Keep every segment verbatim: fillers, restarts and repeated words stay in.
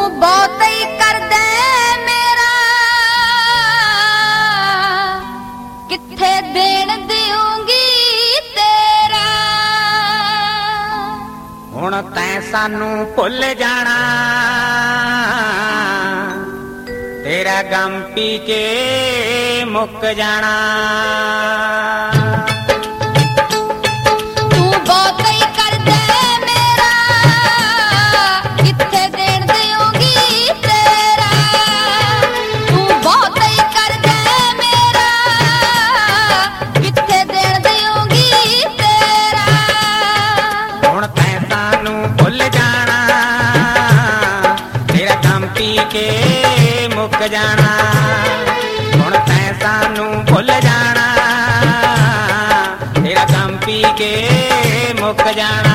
ਬਹੁਤ ਹੀ ਕਰਦਾ ਮੇਰਾ, ਕਿੱਥੇ ਦੇਣ ਦਿਉਂਗੀ ਤੇਰਾ। ਹੁਣ ਤੈਂ ਸਾਨੂੰ ਭੁੱਲ ਜਾਣਾ, ਤੇਰਾ ਗਮ ਪੀ ਕੇ ਮੁੱਕ ਜਾਣਾ। ਕੇ ਮੁੱਕ ਜਾਣਾ, ਹੁਣ ਤੈਂ ਸਾਨੂੰ ਭੁੱਲ ਜਾਣਾ, ਤੇਰਾ ਗਮ ਪੀ ਕੇ ਮੁੱਕ ਜਾਣਾ।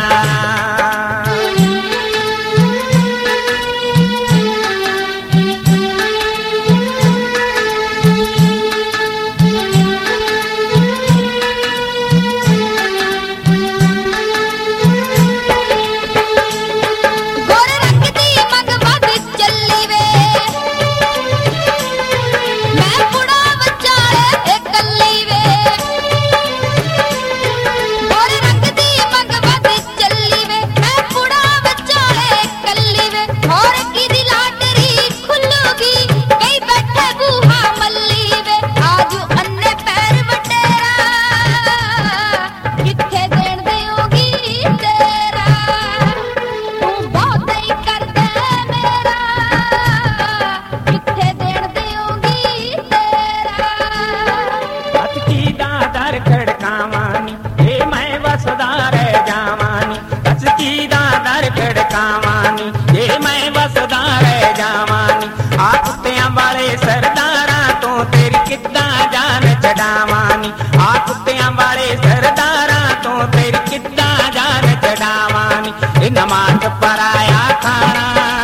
ਸਰਦਾਰਾਂ ਤੋਂ ਤੇਰੀ ਕਿੱਦਾਂ ਜਾਨ ਛਡਾਵਾਨੀ, ਆ ਕੁੱਤਿਆਂ ਵਾਲੇ ਸਰਦਾਰਾਂ ਤੋਂ ਤੇਰੀ ਕਿੱਦਾਂ ਜਾਨ ਛਡਾਵਾਨੀ। ਇਹ ਨਮਾਜ਼ ਪਰਾਇਆ ਖਾਣਾ,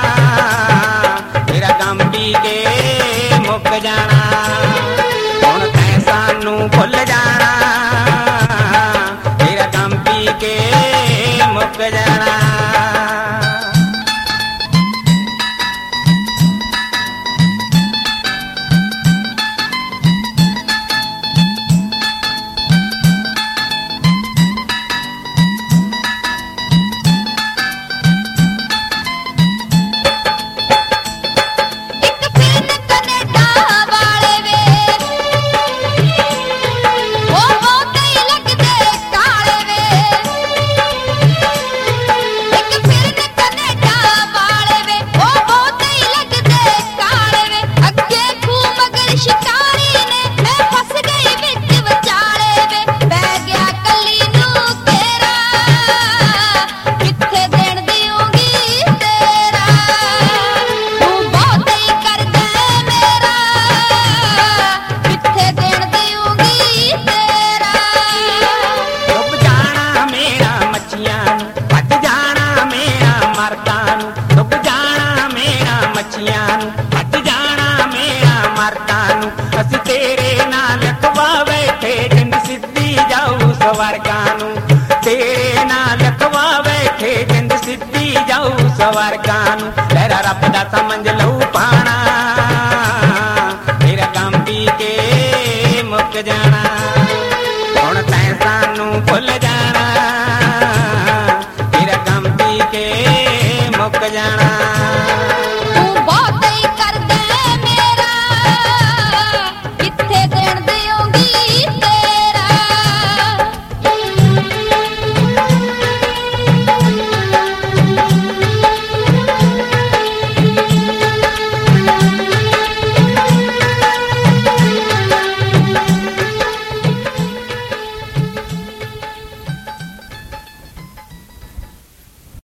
ਤੇਰਾ ਗਮ ਪੀ ਕੇ ਮੁੱਕ ਜਾਣਾ, ਹੁਣ ਤੈਂ ਸਾਨੂੰ ਭੁੱਲ ਜਾਣਾ, ਤੇਰਾ ਗਮ ਪੀ ਕੇ ਮੁੱਕ ਜਾਣਾ। ਹਟ ਜਾਣਾ ਮੇਰਾ ਮਰਦਾਂ ਨੂੰ, ਅਸੀਂ ਤੇਰੇ ਨਾਲ ਲਖਵਾ ਬੈਠੇ, ਜਿੰਦ ਸਿੱਧੀ ਜਾਊ ਸਵਰਗਾਂ ਨੂੰ, ਤੇਰੇ ਨਾਲ ਲਖਵਾ ਬੈਠੇ, ਜਿੰਦ ਸਿੱਧੀ ਜਾਊ ਸਵਰਗਾਂ ਨੂੰ। ਤੇਰਾ ਰੱਬ ਦਾ ਸਮਝ ਲਊ ਪਾਣਾ, ਤੇਰਾ ਗਮ ਪੀ ਕੇ ਮੁੱਕ ਜਾਣਾ, ਹੁਣ ਤੈਂ ਸਾਨੂੰ ਭੁੱਲ ਜਾਣਾ, ਤੇਰਾ ਗਮ ਪੀ ਕੇ ਮੁੱਕ ਜਾਣਾ।